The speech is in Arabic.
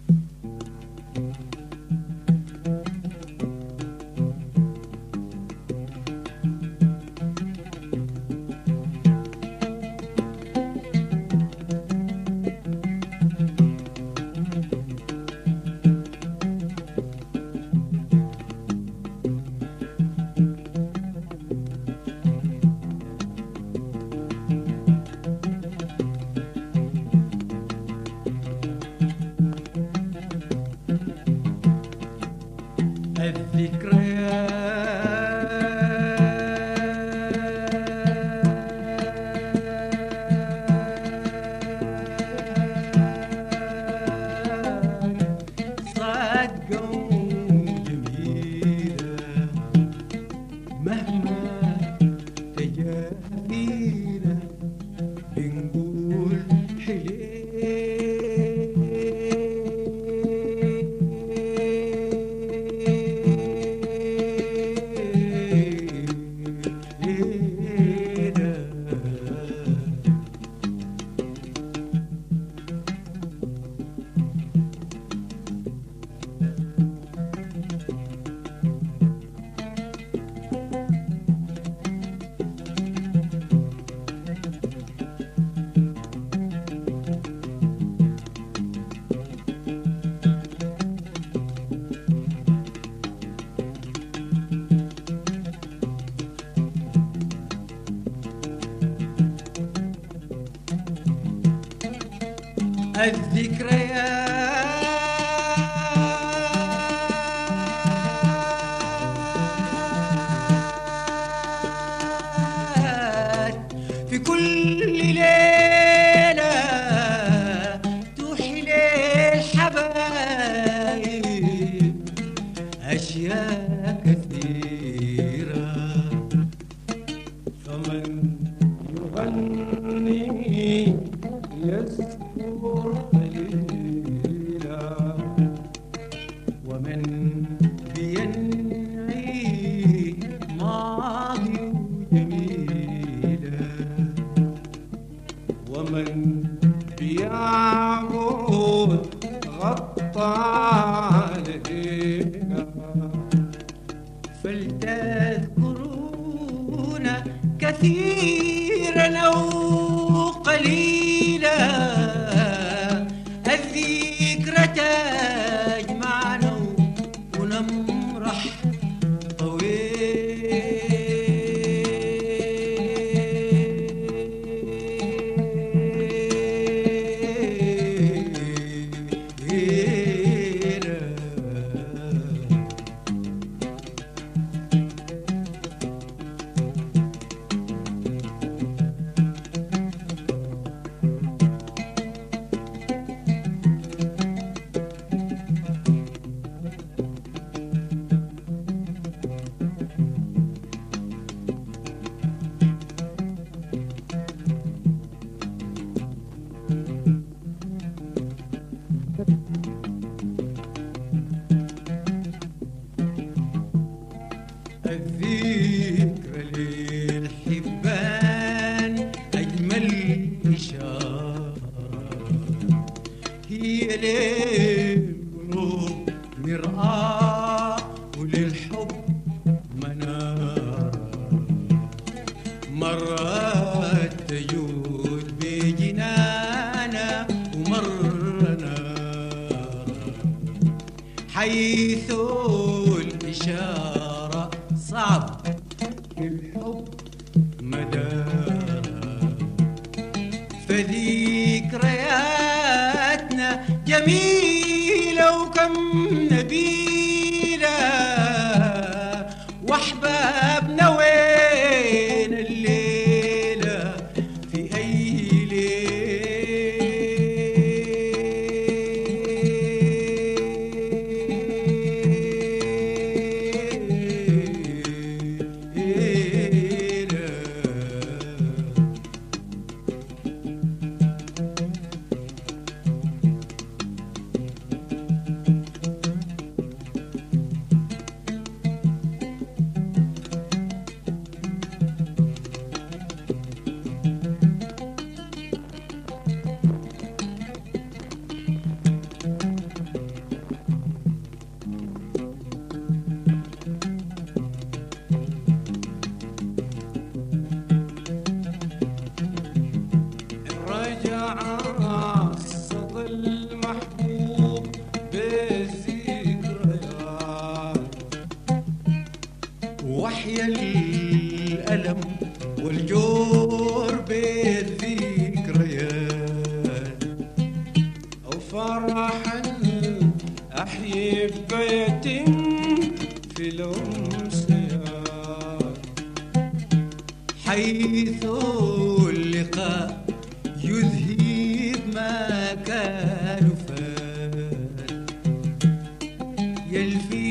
الذكريات في كل ليلة توحي للحبايب أشياء كثيرة، فمن يغني يذكر قليلا، ومن بينعي ماضي جميلا، ومن بيعبد غطى علينا، فلتذكرون كثيرا أو قليلا، الذكرى تجمعنا ونمرح الذكرى للحبان أجمل إشارة، هي للقلوب مرآة وللحب منارة، مرات تجود بجنانا ومرة نارة، حيث الإشارة صعب الحب مدارة، فذكرياتنا جميلة وكم نبيلة، واحبابنا وين الليلة في أي فرحا أحيي بيت في الأمسيات حيث اللقاء يذهب ما كان فات يلفي